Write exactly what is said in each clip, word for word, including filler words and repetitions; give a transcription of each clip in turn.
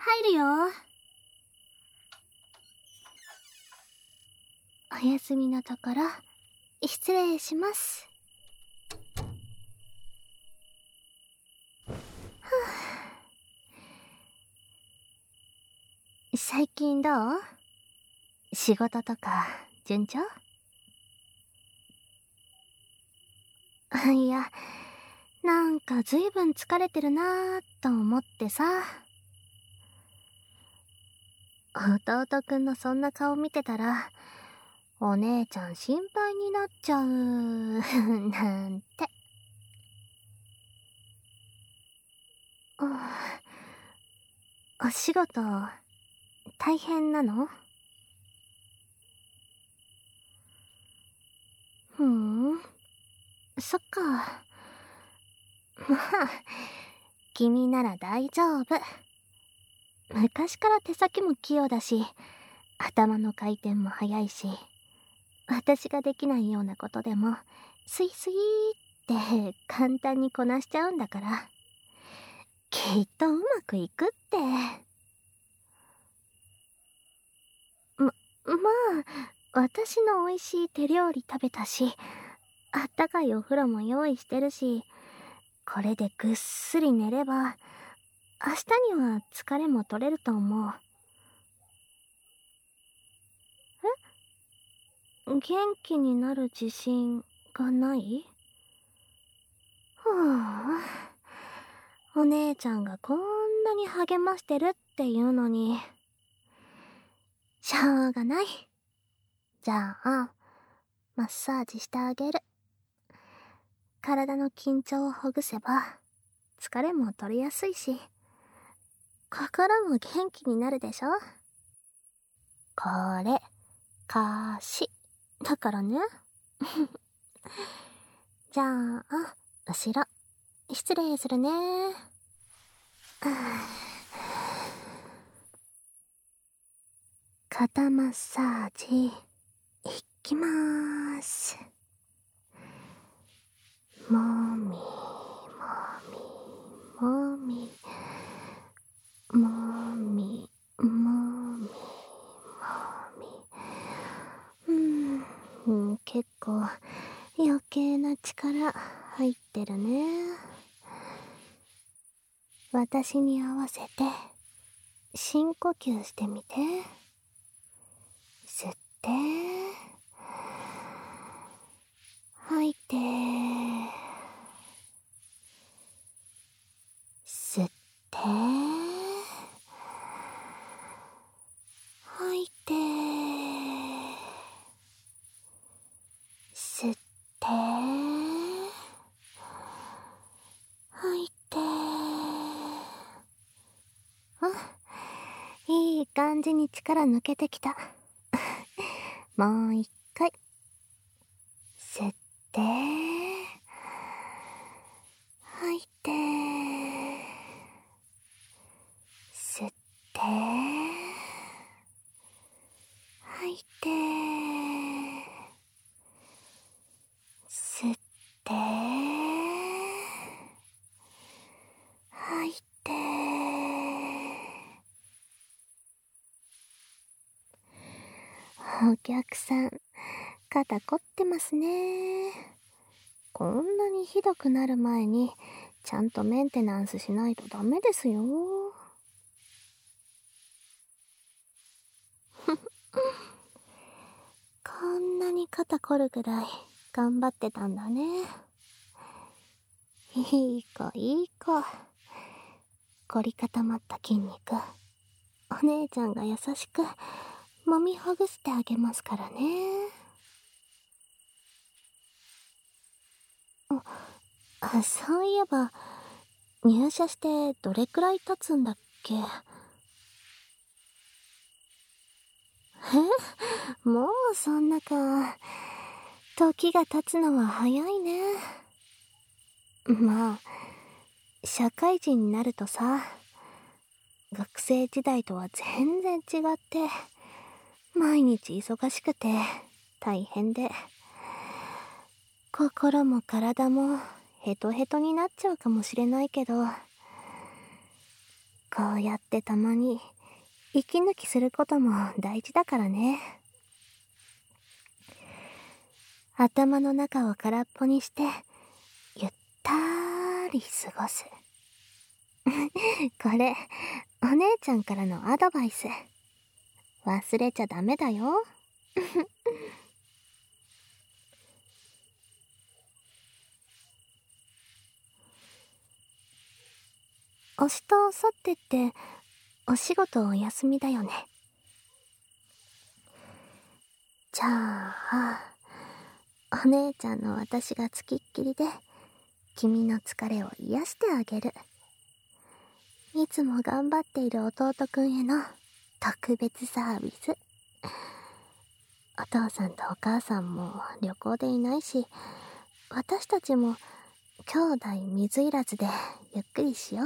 入るよ。お休みのところ失礼します。最近どう？仕事とか順調？いや、なんかずいぶん疲れてるなーと思ってさ。弟くんのそんな顔見てたら、お姉ちゃん心配になっちゃうなんて。お仕事大変なの？ふーん、そっか。まあ君なら大丈夫。昔から手先も器用だし、頭の回転も速いし、私ができないようなことでもスイスイって簡単にこなしちゃうんだから、きっとうまくいくって。ま、まあ私の美味しい手料理食べたし、あったかいお風呂も用意してるし、これでぐっすり寝れば明日には疲れも取れると思う。え？元気になる自信がない？ふぅ、お姉ちゃんがこんなに励ましてるっていうのに。しょうがない。じゃあマッサージしてあげる。体の緊張をほぐせば疲れも取れやすいし、心も元気になるでしょ。これ貸しだからね。じゃあ後ろ失礼するね。肩マッサージいきまーす。もみもみもみもみもみもみ。うん、結構余計な力入ってるね。私に合わせて深呼吸してみて。吸って吐いて、吸って吐いて、吸って吐いて。あ、いい感じに力抜けてきた。もう一回吸って吐いて、吸って吐いて、吸って吐いて。お客さん肩凝ってますね。こんなにひどくなる前にちゃんとメンテナンスしないとダメですよ。こんなに肩凝るぐらい頑張ってたんだね。いい子いい子。凝り固まった筋肉、お姉ちゃんが優しく揉みほぐしてあげますからね。あ、そういえば入社してどれくらい経つんだっけ？え？もうそんなか。時が経つのは早いね。まあ社会人になるとさ、学生時代とは全然違って毎日忙しくて大変で、心も体もヘトヘトになっちゃうかもしれないけど、 こうやってたまに息抜きすることも大事だからね。頭の中を空っぽにしてゆったり過ごす。これお姉ちゃんからのアドバイス、忘れちゃダメだよ。明日明後日ってお仕事お休みだよね。じゃあお姉ちゃんの私がつきっきりで君の疲れを癒してあげる。いつも頑張っている弟くんへの特別サービス。お父さんとお母さんも旅行でいないし、私たちも兄弟水入らずでゆっくりしよう。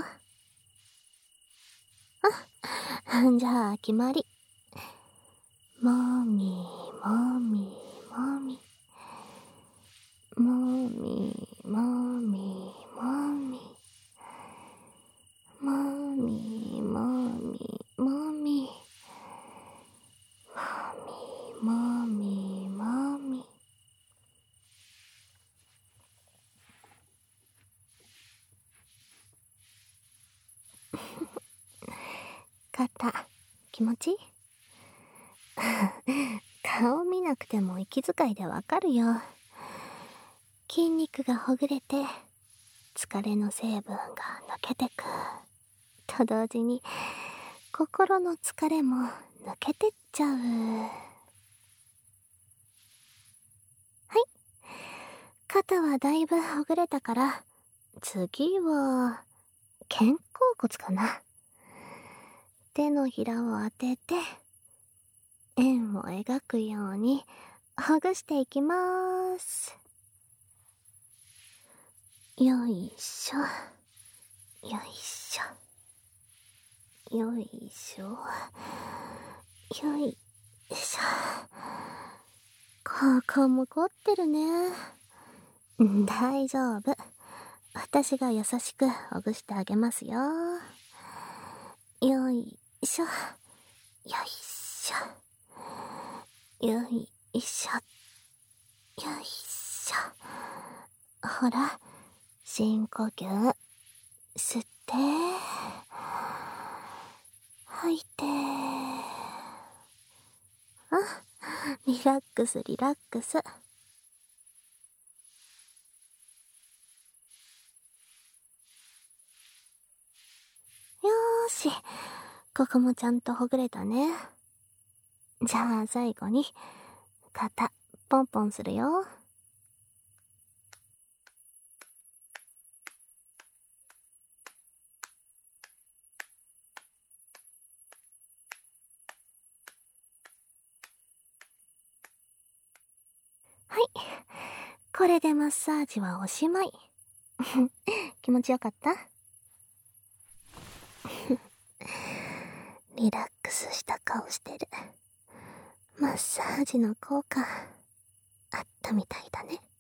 あ、じゃあ決まり。もみもみもみもみもみもみもみもみもみもみもみ。肩気持ちいい？顔見なくても息遣いでわかるよ。筋肉がほぐれて疲れの成分が抜けてくと同時に心の疲れも抜けてっちゃう。はい、肩はだいぶほぐれたから、次は肩甲骨かな。手のひらを当てて円を描くようにほぐしていきます。よいしょよいしょよいしょよいしょ。ここも凝ってるね。大丈夫、私が優しくほぐしてあげますよ。よいしょよいしょよいしょよいしょ。ほら、深呼吸吸って吐いて。あ、リラックスリラックス。よーし、ここもちゃんとほぐれたね。じゃあ最後に肩ポンポンするよ。はい、これでマッサージはおしまい。気持ちよかった？リラックスした顔してる。マッサージの効果あったみたいだね。